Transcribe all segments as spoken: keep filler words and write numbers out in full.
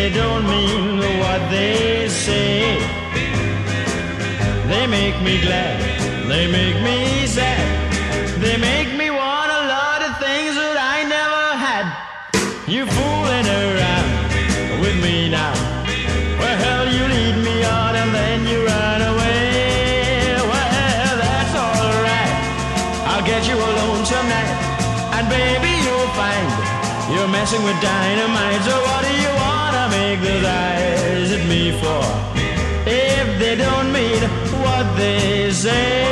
they don't mean what they say. They make me glad, they make me sad, they make me want a lot of things that I never had. You fooling around with me now. Well, hell, you lead me on and then you run away. Well, that's alright, I'll get you alone tonight. And baby, you'll find you're messing with dynamite. So what do you wanna make those eyes at me for, if they don't mean what they say?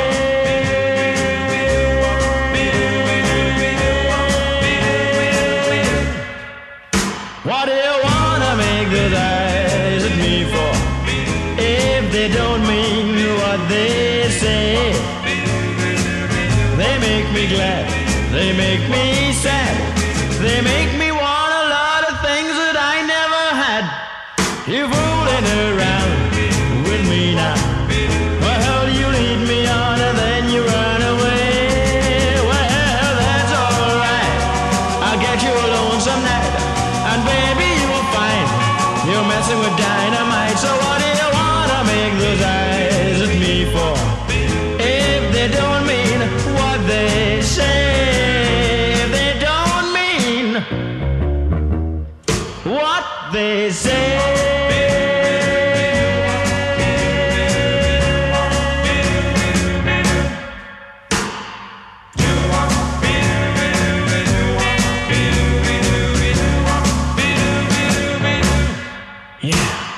What do you wanna make those eyes at me for, if they don't mean what they say? They make me glad, they make me sad, they make me want a lot of things that I never had. You're fooling around with me now. Well, hell, you lead me on and then you run away. Well, that's alright, I'll get you alone some night. And baby, you will find you're messing with dynamite. So what do you wanna make those eyes at me for, if they don't mean what they say? If they don't mean what they say. Yeah.